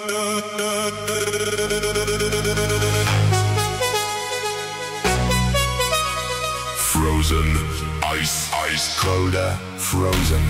Frozen, ice, colder, frozen.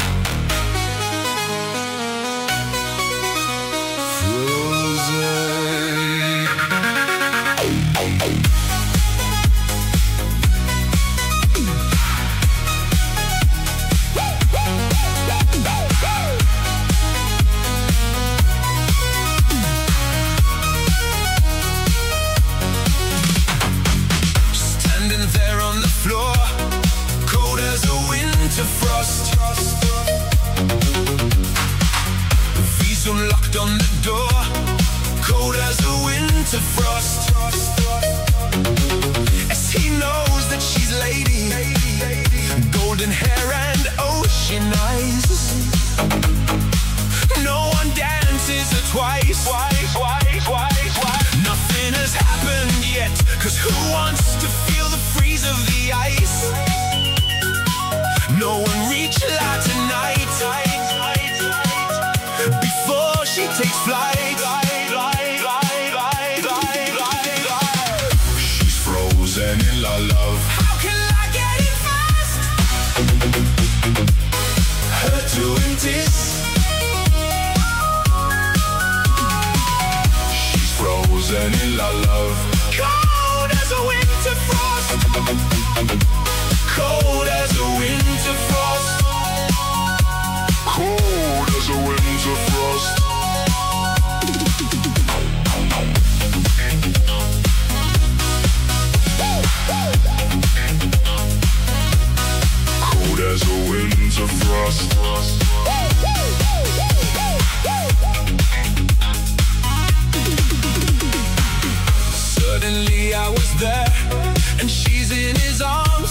Standing there on the floor, cold as a winter frost. V's unlocked on the door, cold as a winter frost. As he knows that she's lady, golden hair and ocean eyes. No one dances her twice. Nothing has happened yet, 'cause who wants to feel the freeze of the ice? No one reach out tonight before she takes flight. She's frozen in la love. How can I get it fast? Her to this. She's frozen in la love. Cold as a winter frost. Cold as a winter frost. Cold as a winter frost. Cold as a winter frost. Suddenly I was there, and she's in his arms,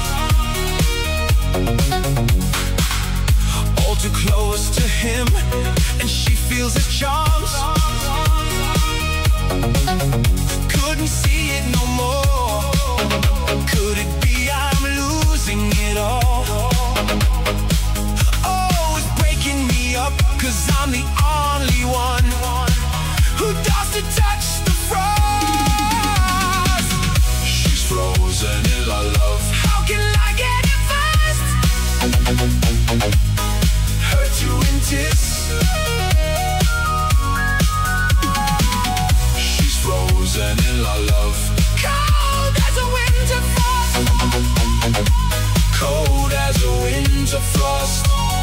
all too close to him, and she feels his charms. Couldn't see it no more. Could it be I'm losing it all? Oh, it's breaking me up, 'cause I'm the only one who does to touch the frost. She's frozen in la love. How can I get it fast? Hurt you in this. She's frozen in la love. Cold as a winter frost. Cold as a winter frost.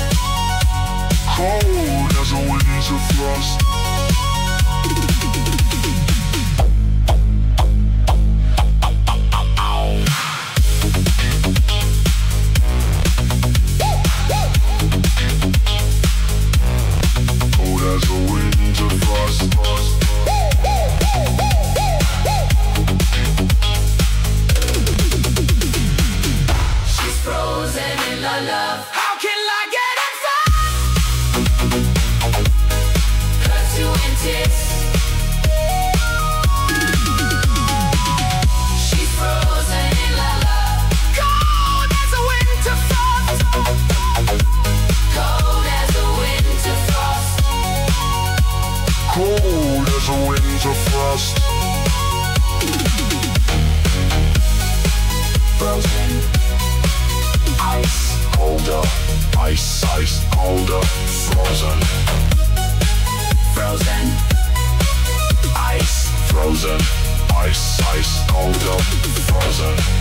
Cold as a winter frost. Cold as a winter frost. She's frozen in la love. How can I get it fast? Hurt you in this. She's frozen in la love. Cold as a winter frost. Cold as a winter frost. Cold as a winter frost. Frozen. Ice, colder, ice, colder, frozen. Frozen. Ice, frozen, ice, colder, frozen.